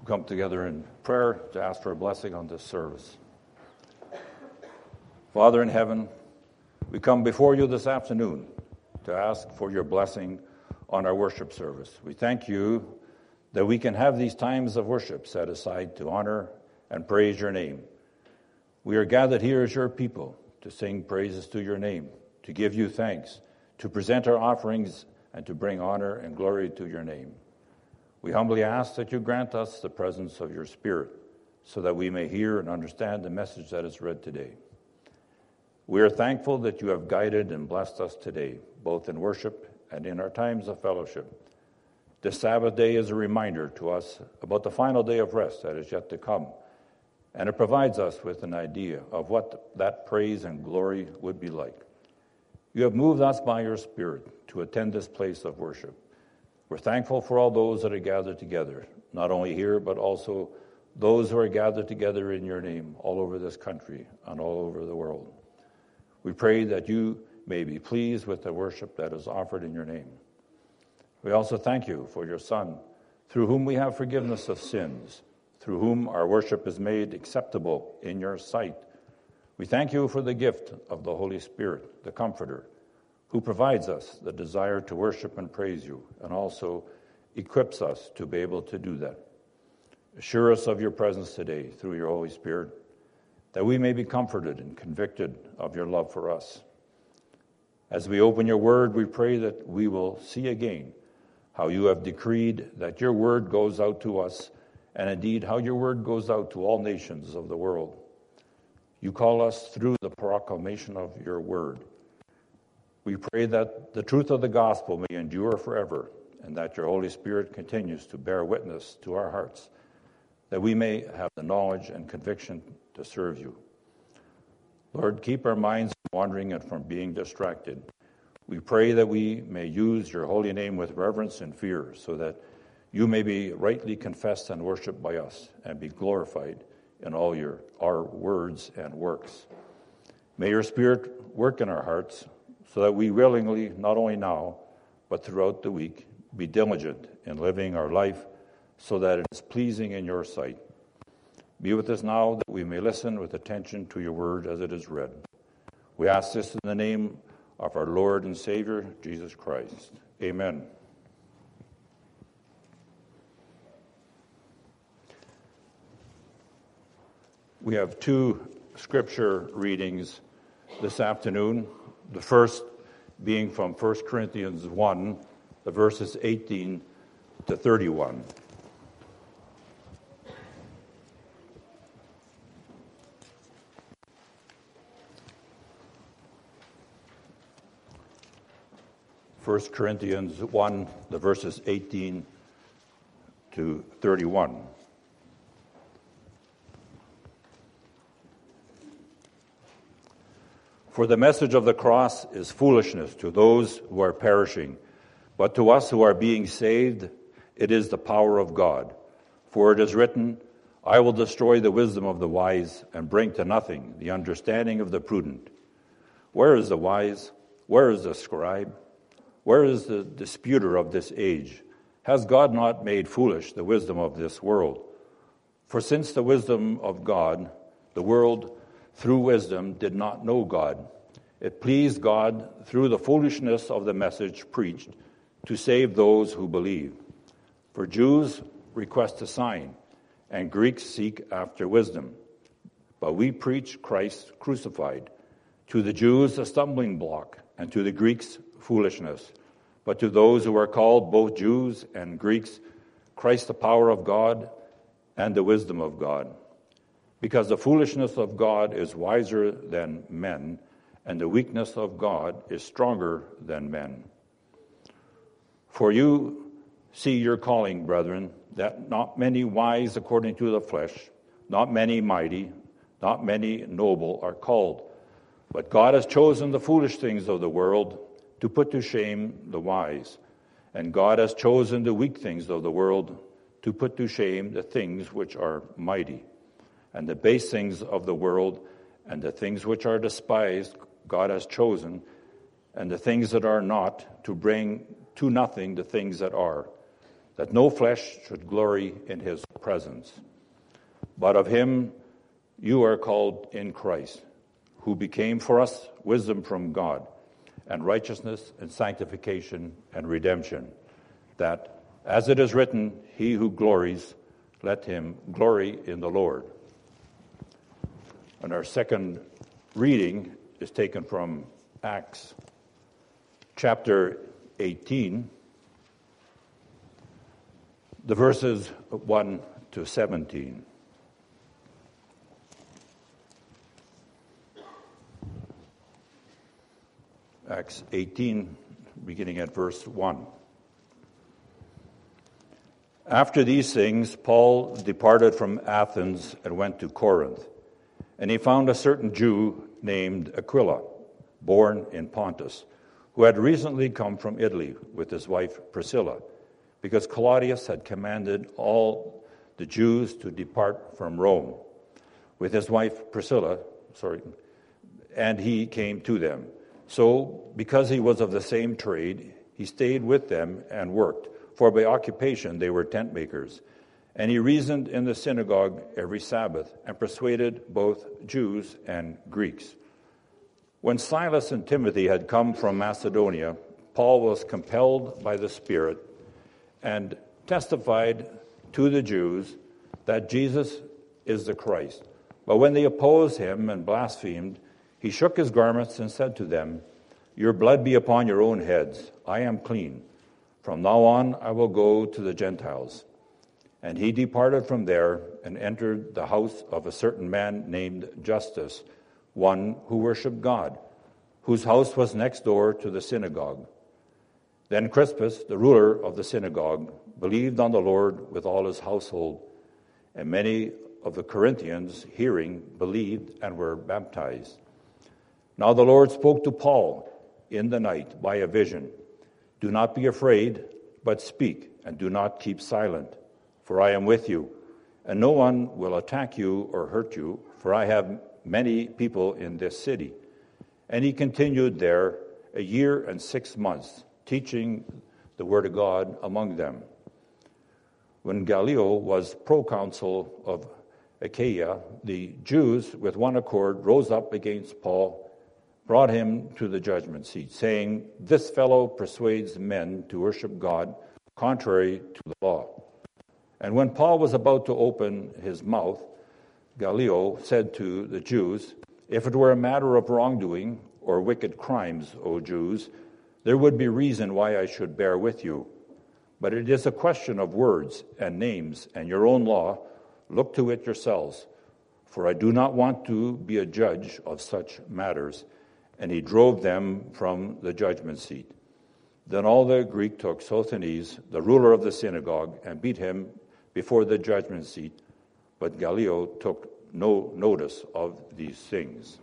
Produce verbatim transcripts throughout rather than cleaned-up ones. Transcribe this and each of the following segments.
come together in prayer to ask for a blessing on this service. Father in heaven, we come before you this afternoon to ask for your blessing on our worship service. We thank you that we can have these times of worship set aside to honor and praise your name. We are gathered here as your people to sing praises to your name, to give you thanks, to present our offerings, and to bring honor and glory to your name. We humbly ask that you grant us the presence of your Spirit so that we may hear and understand the message that is read today. We are thankful that you have guided and blessed us today, both in worship and in our times of fellowship. This Sabbath day is a reminder to us about the final day of rest that is yet to come, and it provides us with an idea of what that praise and glory would be like. You have moved us by your Spirit to attend this place of worship. We're thankful for all those that are gathered together, not only here, but also those who are gathered together in your name all over this country and all over the world. We pray that you may be pleased with the worship that is offered in your name. We also thank you for your Son, through whom we have forgiveness of sins, through whom our worship is made acceptable in your sight. We thank you for the gift of the Holy Spirit, the Comforter, who provides us the desire to worship and praise you, and also equips us to be able to do that. Assure us of your presence today through your Holy Spirit, that we may be comforted and convicted of your love for us. As we open your word, we pray that we will see again how you have decreed that your word goes out to us, and indeed how your word goes out to all nations of the world. You call us through the proclamation of your word. We pray that the truth of the gospel may endure forever, and that your Holy Spirit continues to bear witness to our hearts, that we may have the knowledge and conviction to serve you. Lord, keep our minds from wandering and from being distracted. We pray that we may use your holy name with reverence and fear, so that you may be rightly confessed and worshipped by us, and be glorified in all your our words and works. May your Spirit work in our hearts, so that we willingly, not only now, but throughout the week, be diligent in living our life so that it is pleasing in your sight. Be with us now that we may listen with attention to your word as it is read. We ask this in the name of our Lord and Savior, Jesus Christ. Amen. We have two scripture readings this afternoon. The first being from First Corinthians one, the verses eighteen to thirty-one. First Corinthians one, the verses eighteen to thirty-one. For the message of the cross is foolishness to those who are perishing, but to us who are being saved, it is the power of God. For it is written, I will destroy the wisdom of the wise and bring to nothing the understanding of the prudent. Where is the wise? Where is the scribe? Where is the disputer of this age? Has God not made foolish the wisdom of this world? For since the wisdom of God, the world through wisdom did not know God, it pleased God through the foolishness of the message preached to save those who believe. For Jews request a sign, and Greeks seek after wisdom. But we preach Christ crucified, to the Jews a stumbling block, and to the Greeks foolishness. But to those who are called, both Jews and Greeks, Christ the power of God and the wisdom of God. Because the foolishness of God is wiser than men, and the weakness of God is stronger than men. For you see your calling, brethren, that not many wise according to the flesh, not many mighty, not many noble are called. But God has chosen the foolish things of the world to put to shame the wise. And God has chosen the weak things of the world to put to shame the things which are mighty. And the base things of the world and the things which are despised God has chosen, and the things that are not, to bring to nothing the things that are, that no flesh should glory in his presence. But of him you are called in Christ, who became for us wisdom from God, and righteousness and sanctification and redemption, that, as it is written, he who glories, let him glory in the Lord. And our second reading is taken from Acts chapter eighteen, the verses one to seventeen. Acts eighteen, beginning at verse one. After these things, Paul departed from Athens and went to Corinth. And he found a certain Jew named Aquila, born in Pontus, who had recently come from Italy with his wife Priscilla, because Claudius had commanded all the Jews to depart from Rome with his wife Priscilla, sorry, and he came to them. So, because he was of the same trade, he stayed with them and worked, for by occupation they were tent makers. And he reasoned in the synagogue every Sabbath and persuaded both Jews and Greeks. When Silas and Timothy had come from Macedonia, Paul was compelled by the Spirit and testified to the Jews that Jesus is the Christ. But when they opposed him and blasphemed, he shook his garments and said to them, "Your blood be upon your own heads. I am clean. From now on I will go to the Gentiles." And he departed from there and entered the house of a certain man named Justus, one who worshipped God, whose house was next door to the synagogue. Then Crispus, the ruler of the synagogue, believed on the Lord with all his household, and many of the Corinthians, hearing, believed and were baptized. Now the Lord spoke to Paul in the night by a vision. "Do not be afraid, but speak, and do not keep silent. For I am with you, and no one will attack you or hurt you, for I have many people in this city." And he continued there a year and six months, teaching the word of God among them. When Gallio was proconsul of Achaia, the Jews with one accord rose up against Paul, brought him to the judgment seat, saying, "This fellow persuades men to worship God contrary to the law." And when Paul was about to open his mouth, Gallio said to the Jews, "If it were a matter of wrongdoing or wicked crimes, O Jews, there would be reason why I should bear with you. But it is a question of words and names and your own law. Look to it yourselves, for I do not want to be a judge of such matters." And he drove them from the judgment seat. Then all the Greek took Sosthenes, the ruler of the synagogue, and beat him before the judgment seat. But Gallio took no notice of these things.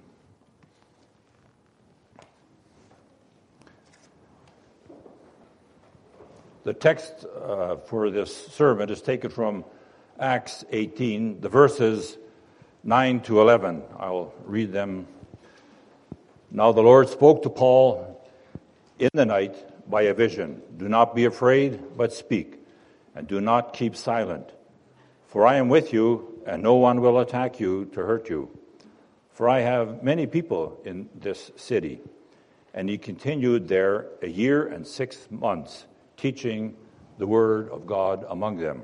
The text uh, for this sermon is taken from Acts eighteen, the verses nine to eleven. I'll read them. Now the Lord spoke to Paul in the night by a vision. "Do not be afraid, but speak, and do not keep silent. For I am with you, and no one will attack you to hurt you. For I have many people in this city." And he continued there a year and six months, teaching the word of God among them.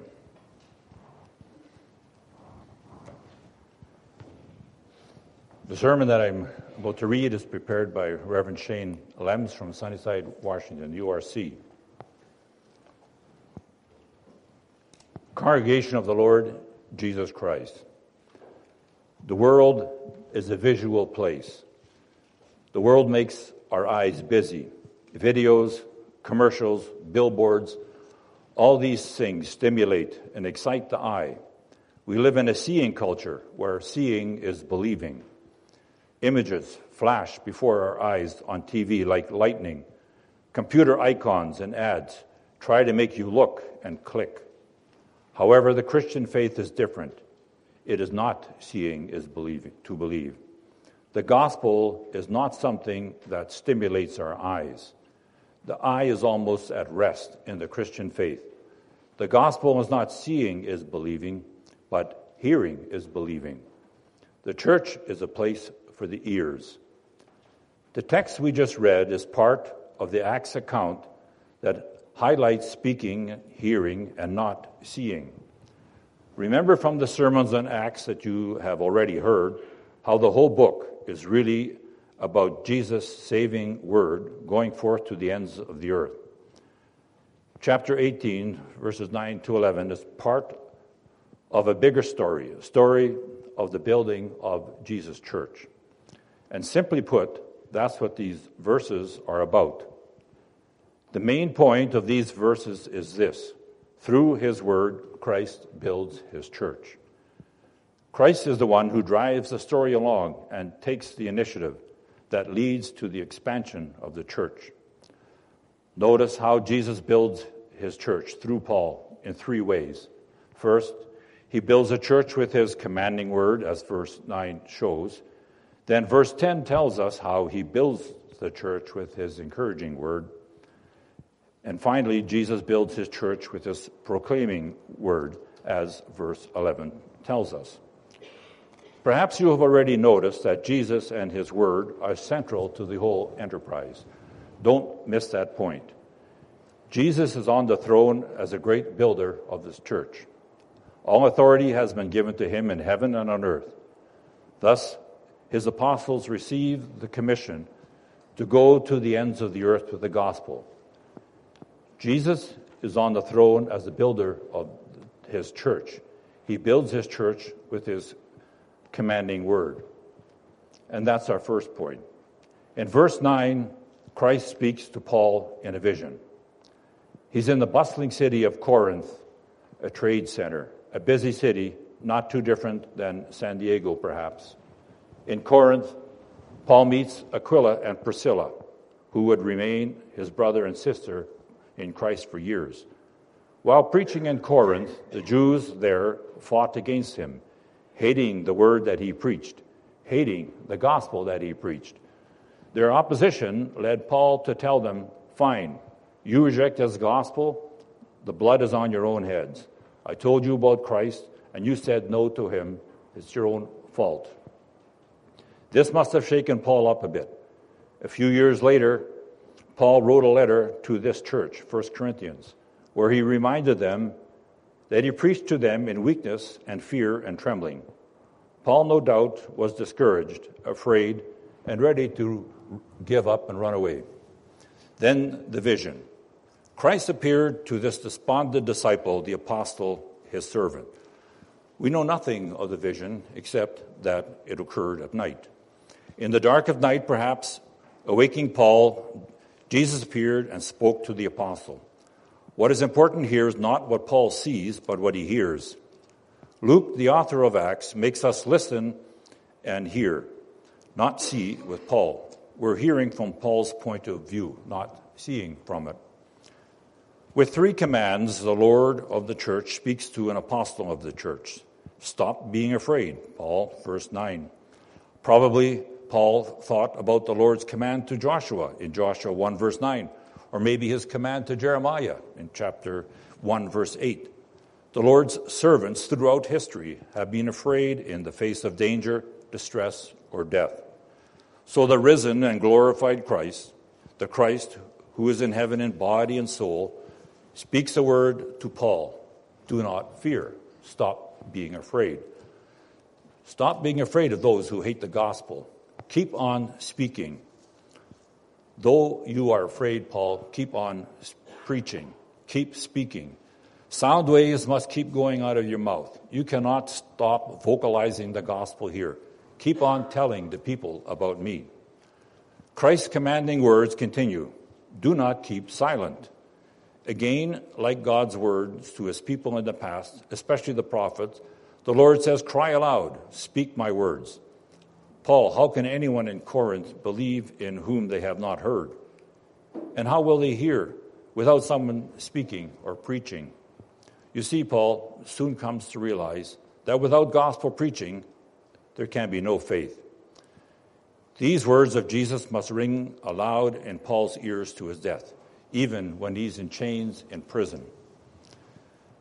The sermon that I'm about to read is prepared by Reverend Shane Lems from Sunnyside, Washington, U R C. Congregation of the Lord Jesus Christ. The world is a visual place. The world makes our eyes busy. Videos, commercials, billboards, all these things stimulate and excite the eye. We live in a seeing culture where seeing is believing. Images flash before our eyes on T V like lightning. Computer icons and ads try to make you look and click. However, the Christian faith is different. It is not seeing is believing to believe. The gospel is not something that stimulates our eyes. The eye is almost at rest in the Christian faith. The gospel is not seeing is believing, but hearing is believing. The church is a place for the ears. The text we just read is part of the Acts account that highlights speaking, hearing, and not seeing. Remember from the sermons on Acts that you have already heard how the whole book is really about Jesus' saving word going forth to the ends of the earth. Chapter eighteen, verses nine to eleven, is part of a bigger story, a story of the building of Jesus' church. And simply put, that's what these verses are about. The main point of these verses is this: through his word, Christ builds his church. Christ is the one who drives the story along and takes the initiative that leads to the expansion of the church. Notice how Jesus builds his church through Paul in three ways. First, he builds a church with his commanding word, as verse nine shows. Then verse ten tells us how he builds the church with his encouraging word. And finally, Jesus builds his church with his proclaiming word, as verse eleven tells us. Perhaps you have already noticed that Jesus and his word are central to the whole enterprise. Don't miss that point. Jesus is on the throne as a great builder of this church. All authority has been given to him in heaven and on earth. Thus, his apostles received the commission to go to the ends of the earth with the gospel. Jesus is on the throne as the builder of his church. He builds his church with his commanding word. And that's our first point. In verse nine, Christ speaks to Paul in a vision. He's in the bustling city of Corinth, a trade center, a busy city, not too different than San Diego, perhaps. In Corinth, Paul meets Aquila and Priscilla, who would remain his brother and sister in Christ for years. While preaching in Corinth, the Jews there fought against him, hating the word that he preached, hating the gospel that he preached. Their opposition led Paul to tell them, fine, you reject his gospel, the blood is on your own heads. I told you about Christ, and you said no to him. It's your own fault. This must have shaken Paul up a bit. A few years later, Paul wrote a letter to this church, First Corinthians, where he reminded them that he preached to them in weakness and fear and trembling. Paul, no doubt, was discouraged, afraid, and ready to give up and run away. Then the vision. Christ appeared to this despondent disciple, the apostle, his servant. We know nothing of the vision except that it occurred at night. In the dark of night, perhaps, awaking Paul, Jesus appeared and spoke to the apostle. What is important here is not what Paul sees, but what he hears. Luke, the author of Acts, makes us listen and hear, not see with Paul. We're hearing from Paul's point of view, not seeing from it. With three commands, the Lord of the church speaks to an apostle of the church. Stop being afraid, Paul, verse nine. Probably Paul thought about the Lord's command to Joshua in Joshua one, verse nine, or maybe his command to Jeremiah in chapter one, verse eight. The Lord's servants throughout history have been afraid in the face of danger, distress, or death. So the risen and glorified Christ, the Christ who is in heaven in body and soul, speaks a word to Paul. Do not fear. Stop being afraid. Stop being afraid of those who hate the gospel. Keep on speaking. Though you are afraid, Paul, keep on preaching. Keep speaking. Sound waves must keep going out of your mouth. You cannot stop vocalizing the gospel here. Keep on telling the people about me. Christ's commanding words continue. Do not keep silent. Again, like God's words to his people in the past, especially the prophets, the Lord says, cry aloud, speak my words. Paul, how can anyone in Corinth believe in whom they have not heard? And how will they hear without someone speaking or preaching? You see, Paul soon comes to realize that without gospel preaching, there can be no faith. These words of Jesus must ring aloud in Paul's ears to his death, even when he's in chains in prison.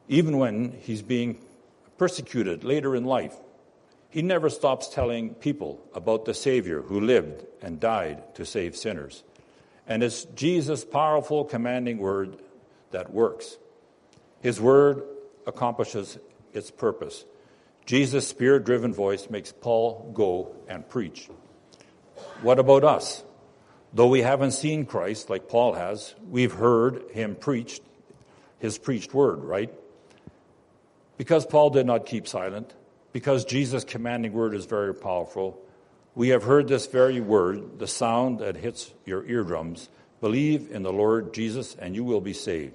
Even when he's being persecuted later in life, he never stops telling people about the Savior who lived and died to save sinners. And it's Jesus' powerful, commanding word that works. His word accomplishes its purpose. Jesus' spirit-driven voice makes Paul go and preach. What about us? Though we haven't seen Christ like Paul has, we've heard him preached, his preached word, right? Because Paul did not keep silent, because Jesus' commanding word is very powerful, we have heard this very word, the sound that hits your eardrums. Believe in the Lord Jesus and you will be saved.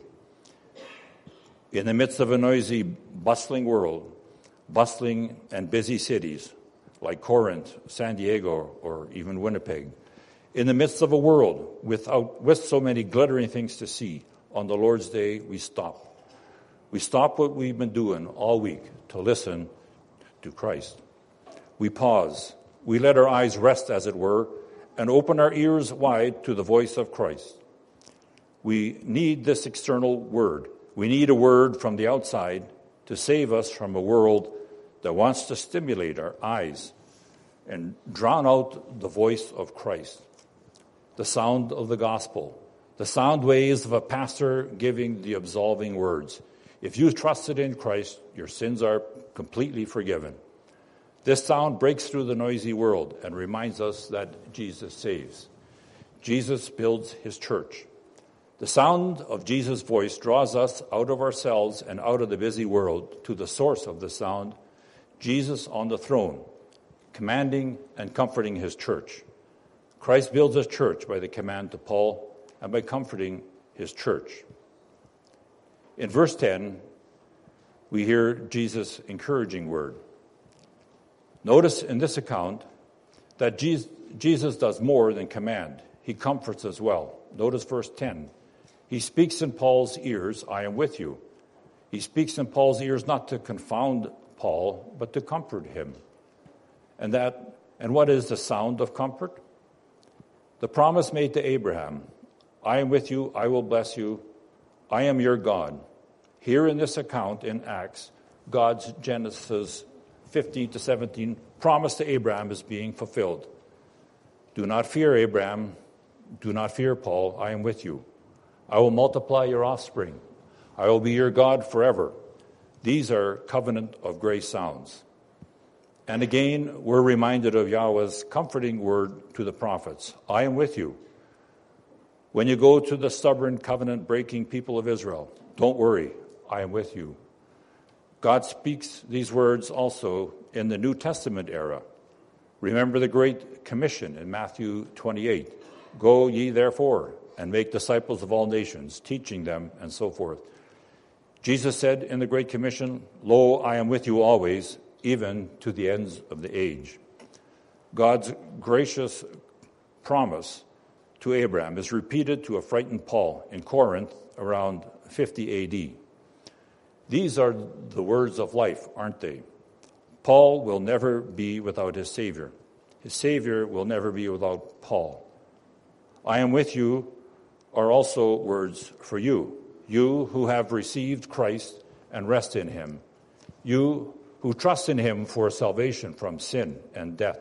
In the midst of a noisy, bustling world, bustling and busy cities like Corinth, San Diego, or even Winnipeg, in the midst of a world without, with so many glittering things to see, on the Lord's day we stop. We stop what we've been doing all week to listen to Christ. We pause. We let our eyes rest, as it were, and open our ears wide to the voice of Christ. We need this external word. We need a word from the outside to save us from a world that wants to stimulate our eyes and drown out the voice of Christ, the sound of the gospel, the sound waves of a pastor giving the absolving words. If you trusted in Christ, your sins are completely forgiven. This sound breaks through the noisy world and reminds us that Jesus saves. Jesus builds his church. The sound of Jesus' voice draws us out of ourselves and out of the busy world to the source of the sound, Jesus on the throne, commanding and comforting his church. Christ builds his church by the command to Paul and by comforting his church. In verse ten, we hear Jesus' encouraging word. Notice in this account that Jesus does more than command. He comforts as well. Notice verse ten. He speaks in Paul's ears, I am with you. He speaks in Paul's ears not to confound Paul, but to comfort him. And that, and what is the sound of comfort? The promise made to Abraham, I am with you, I will bless you, I am your God. Here in this account in Acts, God's Genesis fifteen to seventeen promise to Abraham is being fulfilled. Do not fear, Abraham. Do not fear, Paul. I am with you. I will multiply your offspring. I will be your God forever. These are covenant of grace sounds. And again, we're reminded of Yahweh's comforting word to the prophets. I am with you. When you go to the stubborn, covenant-breaking people of Israel, don't worry. I am with you. God speaks these words also in the New Testament era. Remember the Great Commission in Matthew twenty-eight. Go ye therefore and make disciples of all nations, teaching them and so forth. Jesus said in the Great Commission, Lo, I am with you always, even to the ends of the age. God's gracious promise to Abraham is repeated to a frightened Paul in Corinth around fifty A D. These are the words of life, aren't they? Paul will never be without his Savior. His Savior will never be without Paul. I am with you are also words for you, you who have received Christ and rest in him, you who trust in him for salvation from sin and death.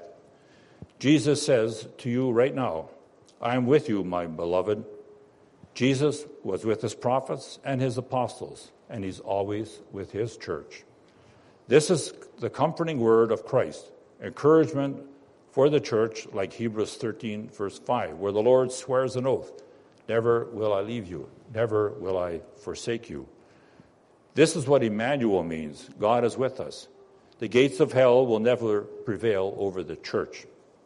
Jesus says to you right now, I am with you, my beloved. Jesus was with his prophets and his apostles, and he's always with his church. This is the comforting word of Christ, encouragement for the church, like Hebrews thirteen, verse five, where the Lord swears an oath, never will I leave you, never will I forsake you. This is what Emmanuel means, God is with us. The gates of hell will never prevail over the church.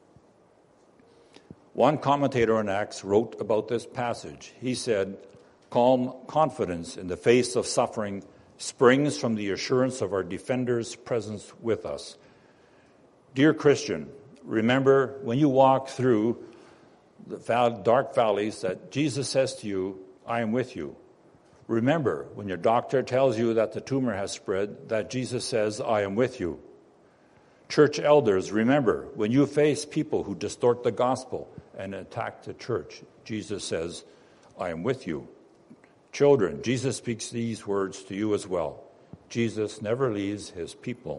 One commentator on Acts wrote about this passage. He said, calm confidence in the face of suffering springs from the assurance of our defender's presence with us. Dear Christian, remember when you walk through the dark valleys that Jesus says to you, I am with you. Remember when your doctor tells you that the tumor has spread, that Jesus says, I am with you. Church elders, remember when you face people who distort the gospel and attack the church, Jesus says, I am with you. Children, Jesus speaks these words to you as well. Jesus never leaves his people.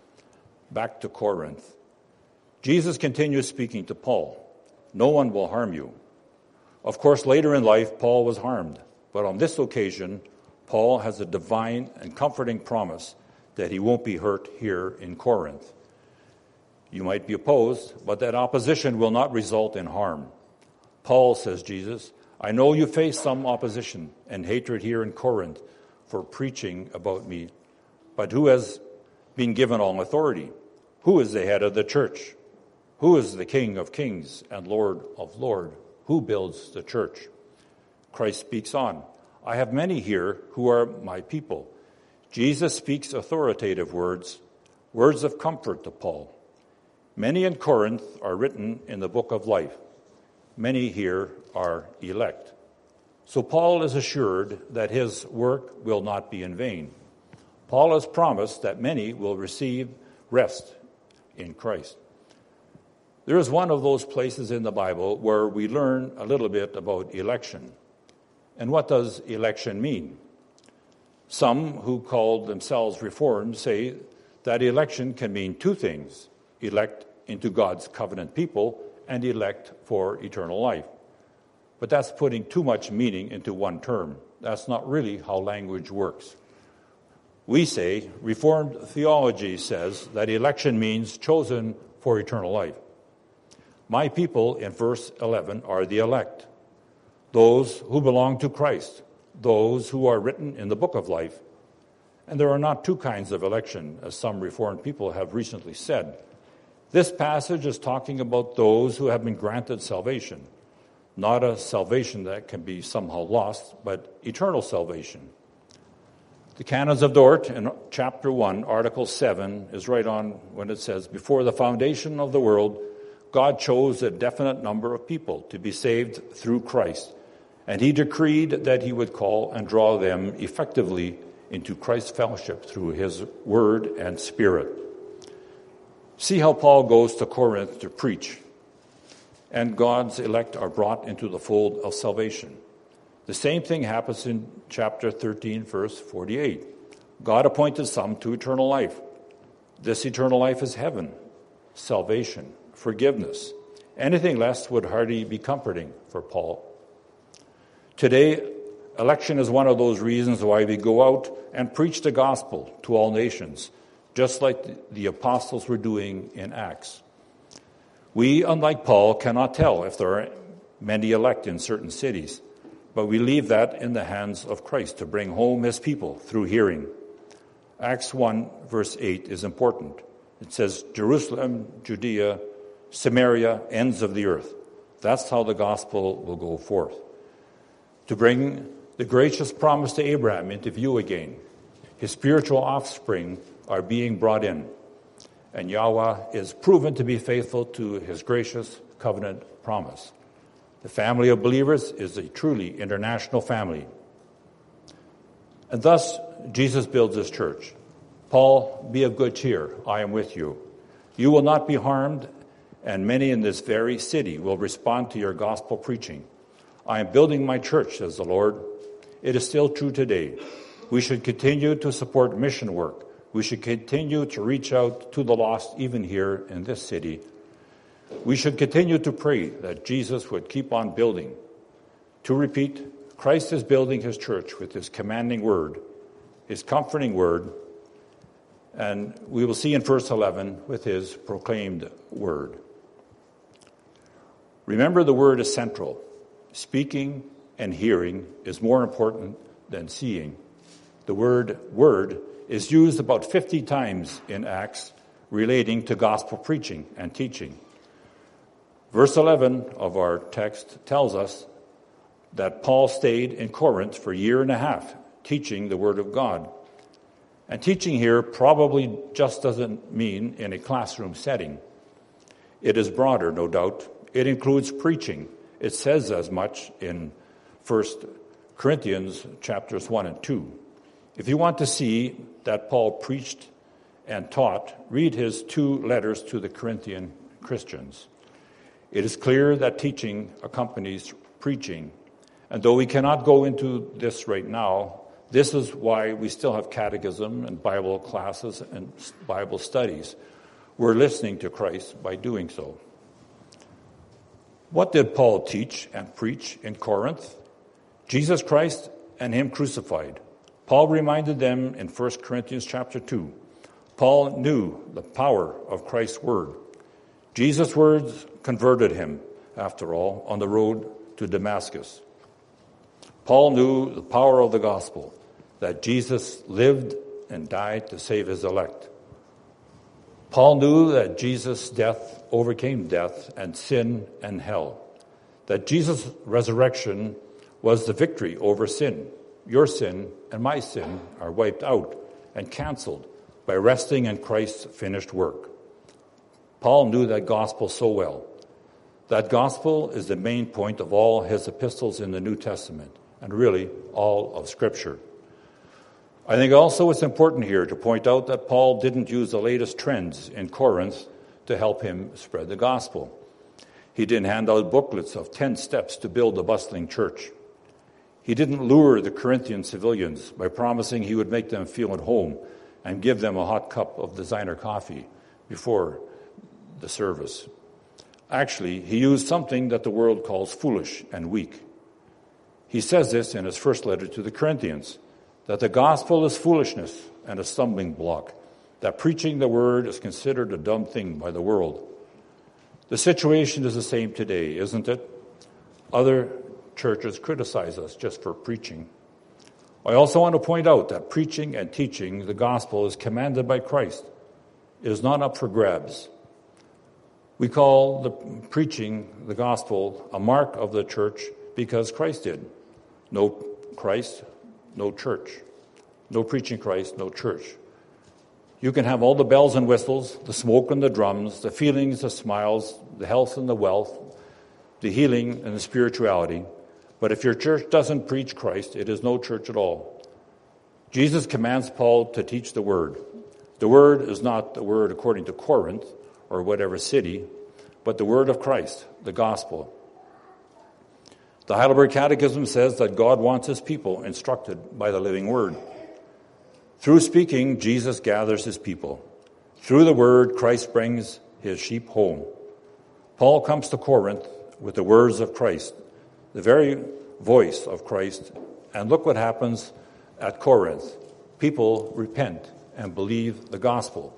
Back to Corinth. Jesus continues speaking to Paul. No one will harm you. Of course, later in life, Paul was harmed. But on this occasion, Paul has a divine and comforting promise that he won't be hurt here in Corinth. You might be opposed, but that opposition will not result in harm. Paul, says Jesus, I know you face some opposition and hatred here in Corinth for preaching about me. But who has been given all authority? Who is the head of the church? Who is the King of kings and Lord of lords? Who builds the church? Christ speaks on. I have many here who are my people. Jesus speaks authoritative words, words of comfort to Paul. Many in Corinth are written in the book of life. Many here are elect. So Paul is assured that his work will not be in vain. Paul has promised that many will receive rest in Christ. There is one of those places in the Bible where we learn a little bit about election. And what does election mean? Some who call themselves Reformed say that election can mean two things: elect into God's covenant people and elect for eternal life. But that's putting too much meaning into one term. That's not really how language works. We say, Reformed theology says that election means chosen for eternal life. My people, in verse eleven, are the elect, those who belong to Christ, those who are written in the book of life. And there are not two kinds of election, as some Reformed people have recently said. This passage is talking about those who have been granted salvation, not a salvation that can be somehow lost, but eternal salvation. The Canons of Dort in chapter one, article seven, is right on when it says, before the foundation of the world, God chose a definite number of people to be saved through Christ, and he decreed that he would call and draw them effectively into Christ's fellowship through his word and spirit. See how Paul goes to Corinth to preach, and God's elect are brought into the fold of salvation. The same thing happens in chapter thirteen, verse forty-eight. God appointed some to eternal life. This eternal life is heaven, salvation, forgiveness. Anything less would hardly be comforting for Paul. Today, election is one of those reasons why we go out and preach the gospel to all nations, just like the apostles were doing in Acts. We, unlike Paul, cannot tell if there are many elect in certain cities, but we leave that in the hands of Christ to bring home his people through hearing. Acts one, verse eight is important. It says, Jerusalem, Judea, Samaria, ends of the earth. That's how the gospel will go forth. To bring the gracious promise to Abraham into view again. His spiritual offspring are being brought in. And Yahweh is proven to be faithful to his gracious covenant promise. The family of believers is a truly international family. And thus, Jesus builds his church. Paul, be of good cheer. I am with you. You will not be harmed, and many in this very city will respond to your gospel preaching. I am building my church, says the Lord. It is still true today. We should continue to support mission work. We should continue to reach out to the lost even here in this city. We should continue to pray that Jesus would keep on building. To repeat, Christ is building his church with his commanding word, his comforting word, and we will see in verse eleven with his proclaimed word. Remember, the word is central. Speaking and hearing is more important than seeing. The word word is used about fifty times in Acts relating to gospel preaching and teaching. Verse eleven of our text tells us that Paul stayed in Corinth for a year and a half, teaching the word of God. And teaching here probably just doesn't mean in a classroom setting. It is broader, no doubt. It includes preaching. It says as much in First Corinthians chapters one and two. If you want to see that Paul preached and taught, read his two letters to the Corinthian Christians. It is clear that teaching accompanies preaching. And though we cannot go into this right now, This is why we still have catechism and Bible classes and Bible studies. We're listening to Christ by doing so. What did Paul teach and preach in Corinth? Jesus Christ and him crucified. Paul reminded them in First Corinthians chapter two. Paul knew the power of Christ's word. Jesus' words converted him, after all, on the road to Damascus. Paul knew the power of the gospel, that Jesus lived and died to save his elect. Paul knew that Jesus' death overcame death and sin and hell, that Jesus' resurrection was the victory over sin. Your sin and my sin are wiped out and canceled by resting in Christ's finished work. Paul knew that gospel so well. That gospel is the main point of all his epistles in the New Testament, and really all of Scripture. I think also it's important here to point out that Paul didn't use the latest trends in Corinth to help him spread the gospel. He didn't hand out booklets of ten steps to build a bustling church. He didn't lure the Corinthian civilians by promising he would make them feel at home and give them a hot cup of designer coffee before the service. Actually, he used something that the world calls foolish and weak. He says this in his first letter to the Corinthians, that the gospel is foolishness and a stumbling block, that preaching the word is considered a dumb thing by the world. The situation is the same today, isn't it? Other churches criticize us just for preaching. I also want to point out that preaching and teaching the gospel is commanded by Christ. It is not up for grabs. We call the preaching the gospel a mark of the church because Christ did. No Christ, no church. No preaching Christ, no church. You can have all the bells and whistles, the smoke and the drums, the feelings, the smiles, the health and the wealth, the healing and the spirituality. But if your church doesn't preach Christ, it is no church at all. Jesus commands Paul to teach the word. The word is not the word according to Corinth or whatever city, but the word of Christ, the gospel. The Heidelberg Catechism says that God wants his people instructed by the living word. Through speaking, Jesus gathers his people. Through the word, Christ brings his sheep home. Paul comes to Corinth with the words of Christ, the very voice of Christ, and look what happens at Corinth. People repent and believe the gospel.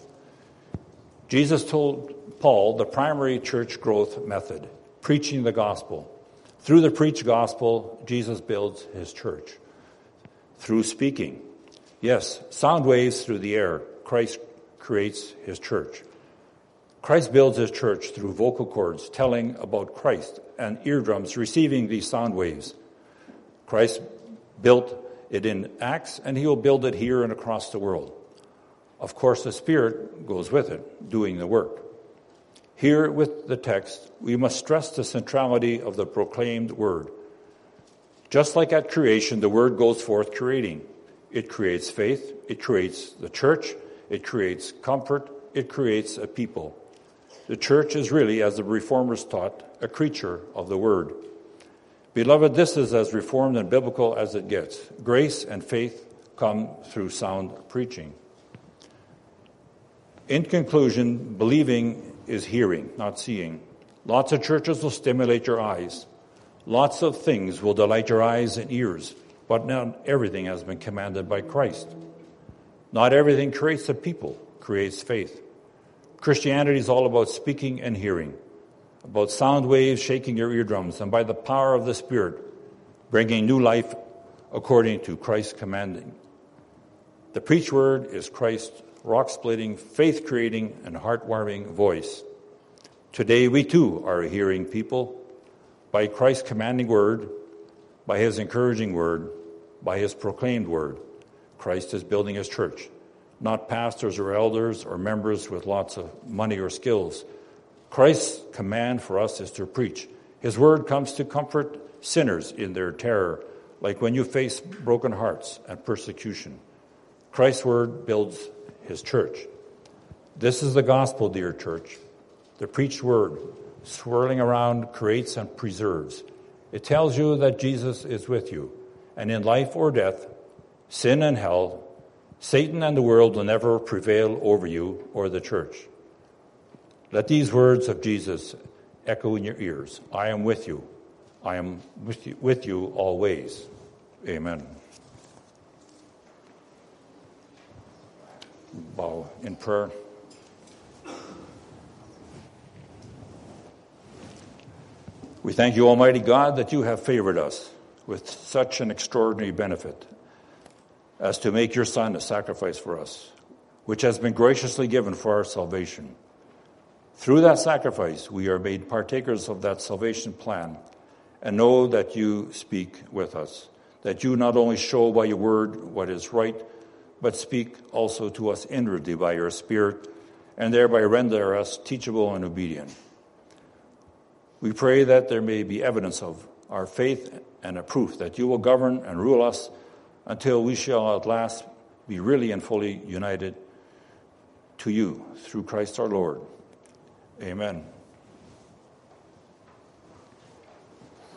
Jesus told Paul the primary church growth method, preaching the gospel. Through the preached gospel, Jesus builds his church. Through speaking, yes, sound waves through the air, Christ creates his church. Christ builds his church through vocal cords telling about Christ and eardrums receiving these sound waves. Christ built it in Acts, and he will build it here and across the world. Of course, the Spirit goes with it, doing the work. Here with the text, we must stress the centrality of the proclaimed word. Just like at creation, the word goes forth creating. It creates faith, it creates the church, it creates comfort, it creates a people. The church is really, as the Reformers taught, a creature of the word. Beloved, this is as reformed and biblical as it gets. Grace and faith come through sound preaching. In conclusion, believing is hearing, not seeing. Lots of churches will stimulate your eyes. Lots of things will delight your eyes and ears, but not everything has been commanded by Christ. Not everything creates a people, creates faith. Christianity is all about speaking and hearing, about sound waves shaking your eardrums, and by the power of the Spirit, bringing new life according to Christ's commanding. The preached word is Christ's rock-splitting, faith-creating, and heart-warming voice. Today we too are a hearing people by Christ's commanding word, by his encouraging word, by his proclaimed word. Christ is building his church, not pastors or elders or members with lots of money or skills. Christ's command for us is to preach. His word comes to comfort sinners in their terror, like when you face broken hearts and persecution. Christ's word builds his church. This is the gospel, dear church. The preached word, swirling around, creates and preserves. It tells you that Jesus is with you, and in life or death, sin and hell, Satan and the world will never prevail over you or the church. Let these words of Jesus echo in your ears. I am with you. I am with you, with you always. Amen. Bow in prayer. We thank you, Almighty God, that you have favored us with such an extraordinary benefit as to make your Son a sacrifice for us, which has been graciously given for our salvation. Through that sacrifice, we are made partakers of that salvation plan and know that you speak with us, that you not only show by your word what is right, but speak also to us inwardly by your Spirit, and thereby render us teachable and obedient. We pray that there may be evidence of our faith and a proof that you will govern and rule us until we shall at last be really and fully united to you through Christ our Lord. Amen.